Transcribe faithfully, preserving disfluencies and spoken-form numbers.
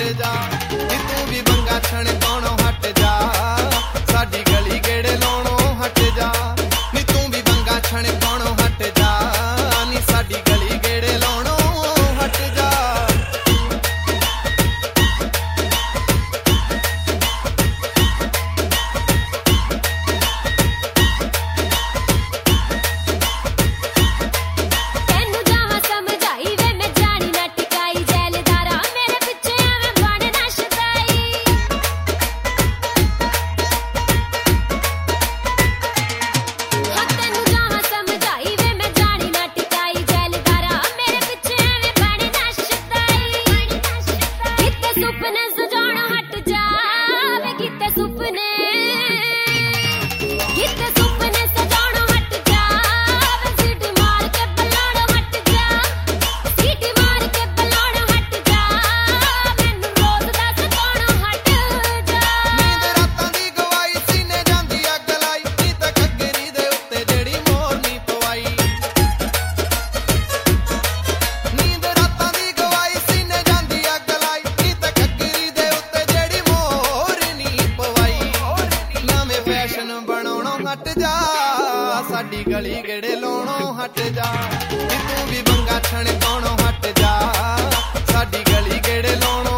जा नी तू भी बंगा छणकाणों हट जा साडी गली गेड़े लाउणों हट जा नी तू भी बंगा छणकाणों हट जा नी साडी गली गेड़े लाउणों हट जा सुपने सजाना हट जा वे किते सुपने किते सुपने सजाना हट जा वे सीटी मार के बुलाना हट जा सीटी मार के बुलाना हट जा मैनू रोज दा सताना हट जा नींद रातां दी गवाई सीने जांदी अग लाई नी तां घग्गरी दे उत्ते जेड़ी मोर नी पवाई नींद रातां दी गवाई सीने जांदी अग लाई नी तां घग्गरी दे उत्ते जेड़ी मोर नी पवाई नवें फैशन बनाउणों हट जा साडी गली गेड़े लाउणों हट जा नी तू भी बंगा छणकाणों हट जा साडी गली गेड़े लाउणों